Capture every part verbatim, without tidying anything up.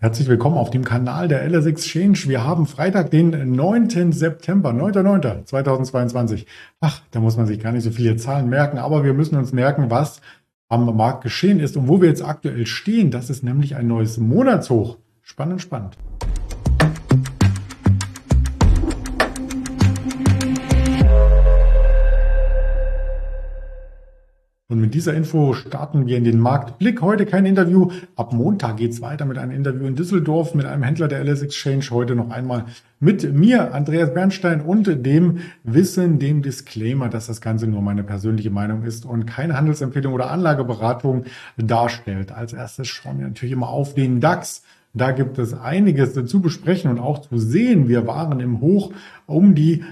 Herzlich willkommen auf dem Kanal der L S Exchange. Wir haben Freitag, den neunten September, neunter neunter zweitausendzweiundzwanzig. Ach, da muss man sich gar nicht so viele Zahlen merken, aber wir müssen uns merken, was am Markt geschehen ist und wo wir jetzt aktuell stehen. Das ist nämlich ein neues Monatshoch. Spannend, spannend. Und mit dieser Info starten wir in den Marktblick. Heute kein Interview. Ab Montag geht es weiter mit einem Interview in Düsseldorf mit einem Händler der L S Exchange. Heute noch einmal mit mir, Andreas Bernstein, und dem Wissen, dem Disclaimer, dass das Ganze nur meine persönliche Meinung ist und keine Handelsempfehlung oder Anlageberatung darstellt. Als erstes schauen wir natürlich immer auf den DAX. Da gibt es einiges zu besprechen und auch zu sehen. Wir waren im Hoch um die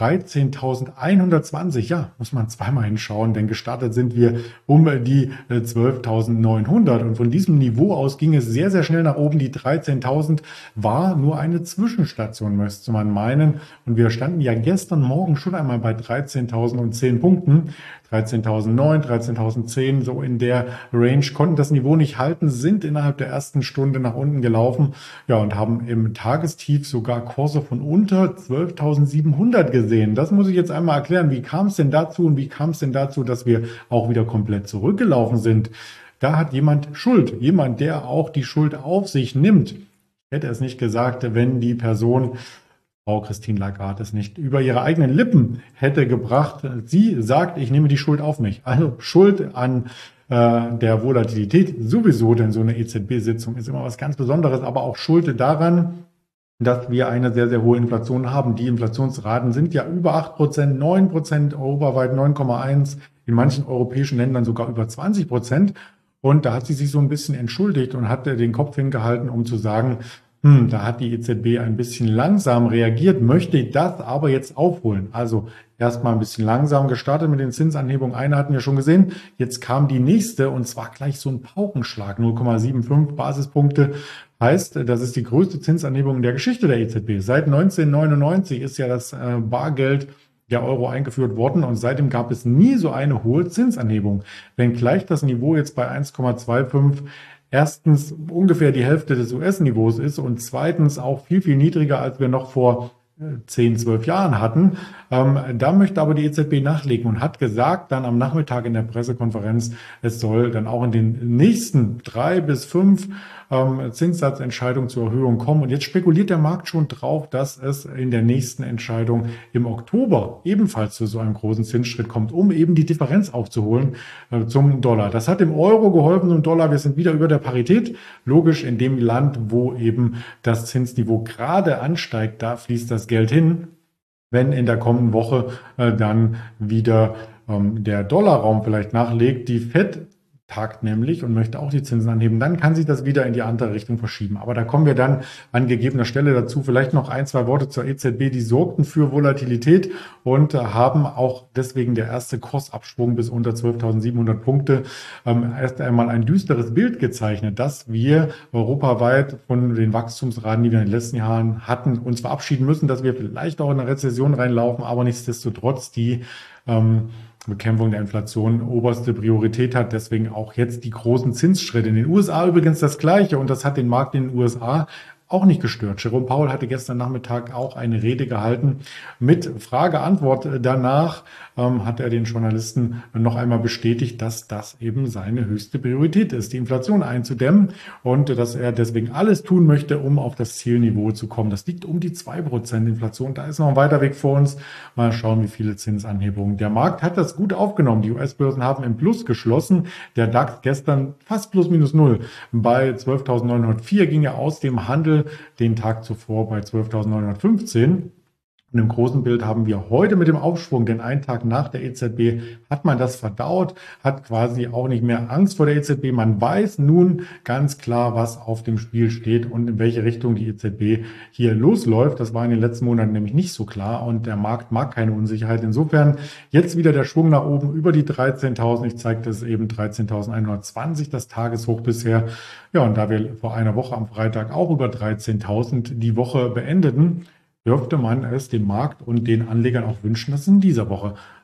dreizehntausendeinhundertzwanzig, ja, muss man zweimal hinschauen, denn gestartet sind wir um die zwölftausendneunhundert und von diesem Niveau aus ging es sehr, sehr schnell nach oben. Die dreizehntausend war nur eine Zwischenstation, müsste man meinen, und wir standen ja gestern Morgen schon einmal bei dreizehntausendzehn Punkten, dreizehntausendneun, dreizehntausendzehn, so in der Range, konnten das Niveau nicht halten, sind innerhalb der ersten Stunde nach unten gelaufen, ja, und haben im Tagestief sogar Kurse von unter zwölftausendsiebenhundert gesehen. Das muss ich jetzt einmal erklären. Wie kam es denn dazu und wie kam es denn dazu, dass wir auch wieder komplett zurückgelaufen sind? Da hat jemand Schuld, jemand, der auch die Schuld auf sich nimmt. Ich hätte es nicht gesagt, wenn die Person, Frau Christine Lagarde, es nicht über ihre eigenen Lippen hätte gebracht. Sie sagt, ich nehme die Schuld auf mich. Also Schuld an äh, der Volatilität sowieso, denn so eine E Z B-Sitzung ist immer was ganz Besonderes, aber auch Schuld daran, dass wir eine sehr, sehr hohe Inflation haben. Die Inflationsraten sind ja über acht Prozent, neun Prozent, europaweit neun Komma eins, in manchen europäischen Ländern sogar über zwanzig Prozent. Und da hat sie sich so ein bisschen entschuldigt und hat den Kopf hingehalten, um zu sagen, hm, da hat die E Z B ein bisschen langsam reagiert, möchte das aber jetzt aufholen. Also erstmal ein bisschen langsam gestartet mit den Zinsanhebungen. Eine hatten wir schon gesehen. Jetzt kam die nächste und zwar gleich so ein Paukenschlag, null Komma fünfundsiebzig Basispunkte. Heißt, das ist die größte Zinsanhebung in der Geschichte der E Z B. Seit neunzehnhundertneunundneunzig ist ja das Bargeld der Euro eingeführt worden und seitdem gab es nie so eine hohe Zinsanhebung. Wenngleich das Niveau jetzt bei eins Komma fünfundzwanzig erstens ungefähr die Hälfte des U S-Niveaus ist und zweitens auch viel, viel niedriger, als wir noch vor zehn, zwölf Jahren hatten. Ähm, da möchte aber die E Z B nachlegen und hat gesagt, dann am Nachmittag in der Pressekonferenz, es soll dann auch in den nächsten drei bis fünf ähm, Zinssatzentscheidungen zur Erhöhung kommen. Und jetzt spekuliert der Markt schon drauf, dass es in der nächsten Entscheidung im Oktober ebenfalls zu so einem großen Zinsschritt kommt, um eben die Differenz aufzuholen äh, zum Dollar. Das hat dem Euro geholfen, zum Dollar. Wir sind wieder über der Parität. Logisch, in dem Land, wo eben das Zinsniveau gerade ansteigt, da fließt das Geld hin. Wenn in der kommenden Woche äh, dann wieder ähm, der Dollarraum vielleicht nachlegt, die Fed tagt nämlich und möchte auch die Zinsen anheben, dann kann sich das wieder in die andere Richtung verschieben. Aber da kommen wir dann an gegebener Stelle dazu. Vielleicht noch ein, zwei Worte zur E Z B. Die sorgten für Volatilität und äh, haben auch deswegen der erste Kursabschwung bis unter zwölftausendsiebenhundert Punkte ähm, erst einmal ein düsteres Bild gezeichnet, dass wir europaweit von den Wachstumsraten, die wir in den letzten Jahren hatten, uns verabschieden müssen, dass wir vielleicht auch in eine Rezession reinlaufen, aber nichtsdestotrotz die ähm, Bekämpfung der Inflation oberste Priorität hat, deswegen auch jetzt die großen Zinsschritte. In den U S A übrigens das Gleiche und das hat den Markt in den U S A auch nicht gestört. Jerome Powell hatte gestern Nachmittag auch eine Rede gehalten mit Frage-Antwort. Danach ähm, hat er den Journalisten noch einmal bestätigt, dass das eben seine höchste Priorität ist, die Inflation einzudämmen und dass er deswegen alles tun möchte, um auf das Zielniveau zu kommen. Das liegt um die zwei Prozent Inflation. Da ist noch ein weiter Weg vor uns. Mal schauen, wie viele Zinsanhebungen. Der Markt hat das gut aufgenommen. Die U S-Börsen haben im Plus geschlossen. Der DAX gestern fast plus minus null. Bei zwölftausendneunhundertvier ging er aus dem Handel den Tag zuvor bei zwölftausendneunhundertfünfzehn. Und im großen Bild haben wir heute mit dem Aufschwung, denn einen Tag nach der E Z B hat man das verdaut, hat quasi auch nicht mehr Angst vor der E Z B. Man weiß nun ganz klar, was auf dem Spiel steht und in welche Richtung die E Z B hier losläuft. Das war in den letzten Monaten nämlich nicht so klar und der Markt mag keine Unsicherheit. Insofern jetzt wieder der Schwung nach oben über die dreizehntausend. Ich zeige das eben dreizehntausendeinhundertzwanzig, das Tageshoch bisher. Ja, und da wir vor einer Woche am Freitag auch über dreizehntausend die Woche beendeten, dürfte man es dem Markt und den Anlegern auch wünschen, dass es in dieser Woche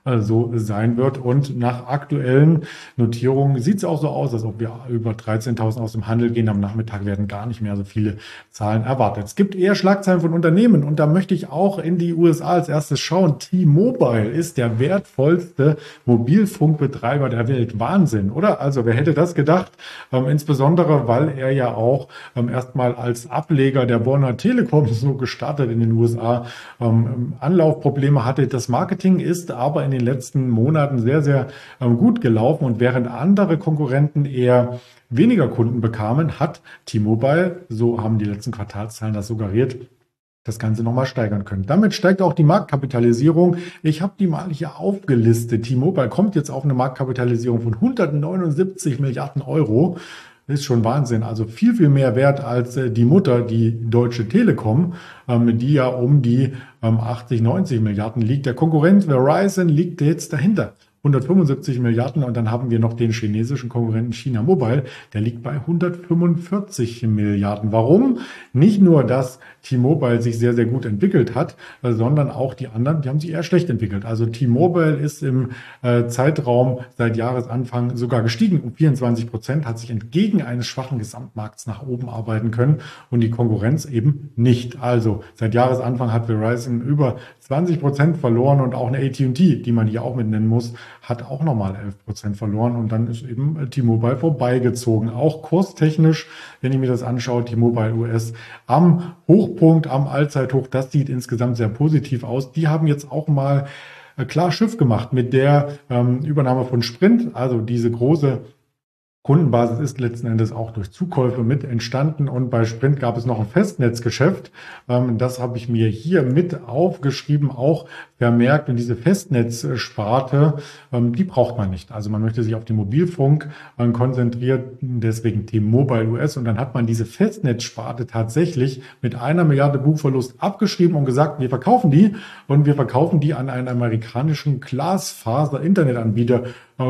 äh, so sein wird. Und nach aktuellen Notierungen sieht es auch so aus, als ob wir über dreizehntausend aus dem Handel gehen. Am Nachmittag werden gar nicht mehr so viele Zahlen erwartet. Es gibt eher Schlagzeilen von Unternehmen und da möchte ich auch in die U S A als erstes schauen. T-Mobile ist der wertvollste Mobilfunkbetreiber der Welt. Wahnsinn, oder? Also wer hätte das gedacht? Ähm, insbesondere, weil er ja auch ähm, erstmal als Ableger der Bonner Telekom so gestartet in den U S A ähm, Anlaufprobleme hatte. Das Marketing ist aber in den letzten Monaten sehr, sehr ähm, gut gelaufen und während andere Konkurrenten eher weniger Kunden bekamen, hat T-Mobile, so haben die letzten Quartalszahlen das suggeriert, das Ganze nochmal steigern können. Damit steigt auch die Marktkapitalisierung. Ich habe die mal hier aufgelistet. T-Mobile kommt jetzt auf eine Marktkapitalisierung von hundertneunundsiebzig Milliarden Euro. Das ist schon Wahnsinn. Also viel, viel mehr wert als äh, die Mutter, die Deutsche Telekom, ähm, die ja um die ähm, achtzig, neunzig Milliarden liegt. Der Konkurrent Verizon liegt jetzt dahinter. hundertfünfundsiebzig Milliarden und dann haben wir noch den chinesischen Konkurrenten China Mobile, der liegt bei hundertfünfundvierzig Milliarden. Warum? Nicht nur, dass T-Mobile sich sehr, sehr gut entwickelt hat, sondern auch die anderen, die haben sich eher schlecht entwickelt. Also T-Mobile ist im äh, Zeitraum seit Jahresanfang sogar gestiegen um vierundzwanzig Prozent, hat sich entgegen eines schwachen Gesamtmarkts nach oben arbeiten können und die Konkurrenz eben nicht. Also seit Jahresanfang hat Verizon über zwanzig Prozent verloren und auch eine A T und T, die man hier auch mit nennen muss, hat auch nochmal elf Prozent verloren und dann ist eben T-Mobile vorbeigezogen. Auch kurstechnisch, wenn ich mir das anschaue, T-Mobile U S am Hochpunkt, am Allzeithoch, das sieht insgesamt sehr positiv aus. Die haben jetzt auch mal klar Schiff gemacht mit der ähm, Übernahme von Sprint, also diese große Kundenbasis ist letzten Endes auch durch Zukäufe mit entstanden und bei Sprint gab es noch ein Festnetzgeschäft. Das habe ich mir hier mit aufgeschrieben, auch vermerkt. Und diese Festnetzsparte, die braucht man nicht. Also man möchte sich auf den Mobilfunk konzentrieren, deswegen T-Mobile U S. Und dann hat man diese Festnetzsparte tatsächlich mit einer Milliarde Buchverlust abgeschrieben und gesagt, wir verkaufen die und wir verkaufen die an einen amerikanischen Glasfaser-Internetanbieter.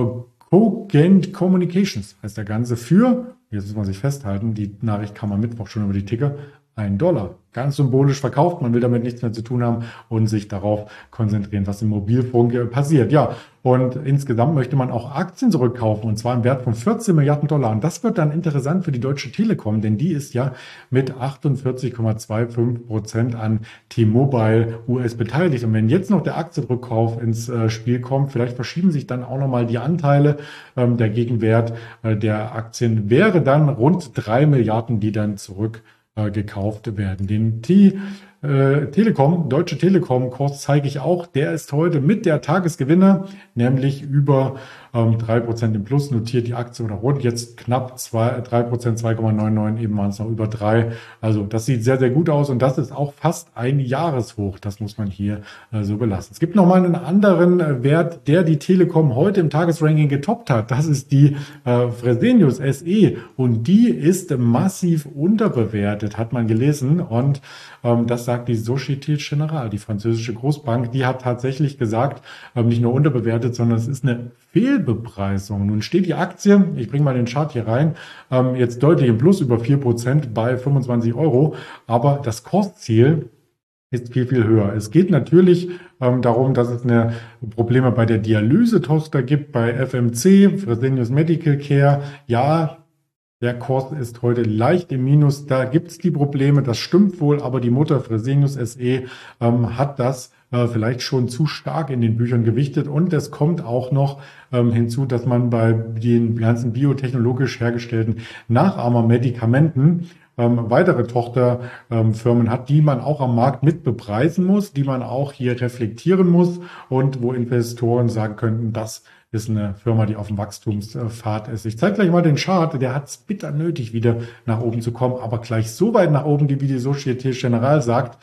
Cogent Communications heißt der Ganze für, jetzt muss man sich festhalten, die Nachricht kam am Mittwoch schon über die Ticker, ein Dollar. Ganz symbolisch verkauft, man will damit nichts mehr zu tun haben und sich darauf konzentrieren, was im Mobilfunk passiert. Ja, und insgesamt möchte man auch Aktien zurückkaufen und zwar im Wert von vierzehn Milliarden Dollar. Und das wird dann interessant für die Deutsche Telekom, denn die ist ja mit achtundvierzig Komma fünfundzwanzig Prozent an T-Mobile U S beteiligt. Und wenn jetzt noch der Aktienrückkauf ins äh, Spiel kommt, vielleicht verschieben sich dann auch nochmal die Anteile. Ähm, der Gegenwert äh, der Aktien wäre dann rund drei Milliarden, die dann zurück gekauft werden. Den T äh, Telekom, Deutsche Telekom-Kurs zeige ich auch. Der ist heute mit der Tagesgewinner, nämlich über ähm, drei Prozent im Plus, notiert die Aktie oder rund. Jetzt knapp zwei, drei Prozent, zwei Komma neunundneunzig, eben waren es noch über drei. Also das sieht sehr, sehr gut aus und das ist auch fast ein Jahreshoch. Das muss man hier äh, so belassen. Es gibt nochmal einen anderen äh, Wert, der die Telekom heute im Tagesranking getoppt hat. Das ist die äh, Fresenius S E und die ist massiv unterbewertet, hat man gelesen und ähm, das sagt die Société Générale, die französische Großbank. Die hat tatsächlich gesagt, ähm, nicht nur unterbewertet, sondern es ist eine Fehlbepreisung. Nun steht die Aktie, ich bringe mal den Chart hier rein, ähm, jetzt deutlich im Plus über vier Prozent bei fünfundzwanzig Euro, aber das Kursziel ist viel, viel höher. Es geht natürlich ähm, darum, dass es eine Probleme bei der Dialysetochter gibt, bei F M C, Fresenius Medical Care. Ja, der Kurs ist heute leicht im Minus. Da gibt es die Probleme, das stimmt wohl, aber die Mutter Fresenius S E ähm, hat das äh, vielleicht schon zu stark in den Büchern gewichtet. Und es kommt auch noch ähm, hinzu, dass man bei den ganzen biotechnologisch hergestellten Nachahmermedikamenten ähm, weitere Tochterfirmen ähm, hat, die man auch am Markt mit bepreisen muss, die man auch hier reflektieren muss und wo Investoren sagen könnten, das ist eine Firma, die auf dem Wachstumspfad ist. Ich zeige gleich mal den Chart, der hat es bitter nötig, wieder nach oben zu kommen, aber gleich so weit nach oben, wie die Société Générale sagt.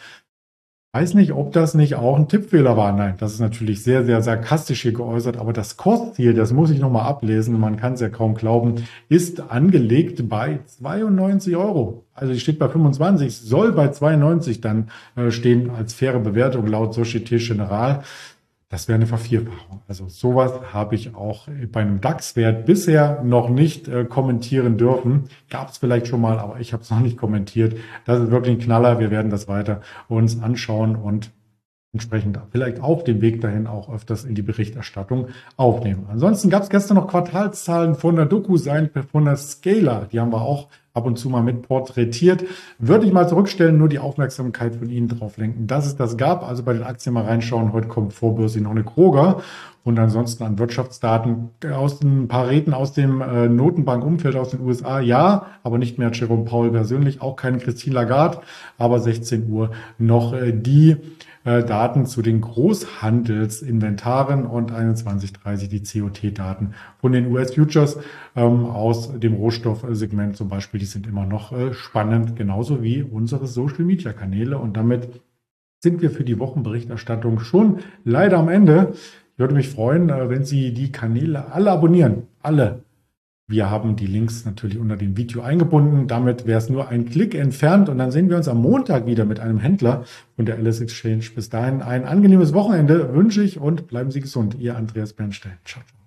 Weiß nicht, ob das nicht auch ein Tippfehler war. Nein, das ist natürlich sehr, sehr sarkastisch hier geäußert, aber das Kursziel, das muss ich nochmal ablesen, man kann es ja kaum glauben, ist angelegt bei zweiundneunzig Euro. Also die steht bei fünfundzwanzig, soll bei zweiundneunzig dann äh, stehen als faire Bewertung laut Société Générale. Das wäre eine Vervierfachung. Also sowas habe ich auch bei einem DAX-Wert bisher noch nicht äh, kommentieren dürfen. Gab es vielleicht schon mal, aber ich habe es noch nicht kommentiert. Das ist wirklich ein Knaller. Wir werden das weiter uns anschauen und entsprechend vielleicht auf dem Weg dahin auch öfters in die Berichterstattung aufnehmen. Ansonsten gab es gestern noch Quartalszahlen von der DocuSign, von der Scalar. Die haben wir auch ab und zu mal mit porträtiert. Würde ich mal zurückstellen, nur die Aufmerksamkeit von Ihnen drauf lenken, dass es das gab. Also bei den Aktien mal reinschauen. Heute kommt vorbörslich noch eine Kroger. Und ansonsten an Wirtschaftsdaten aus ein paar Reden aus dem äh, Notenbankumfeld aus den U S A. Ja, aber nicht mehr Jerome Powell persönlich, auch keine Christine Lagarde. Aber sechzehn Uhr noch äh, die äh, Daten zu den Großhandelsinventaren und einundzwanzig Uhr dreißig die C O T-Daten von den U S-Futures ähm, aus dem Rohstoffsegment zum Beispiel. Die sind immer noch äh, spannend, genauso wie unsere Social-Media-Kanäle. Und damit sind wir für die Wochenberichterstattung schon leider am Ende. Ich würde mich freuen, wenn Sie die Kanäle alle abonnieren. Alle. Wir haben die Links natürlich unter dem Video eingebunden. Damit wäre es nur ein Klick entfernt. Und dann sehen wir uns am Montag wieder mit einem Händler von der L S Exchange. Bis dahin ein angenehmes Wochenende wünsche ich und bleiben Sie gesund. Ihr Andreas Bernstein. Ciao.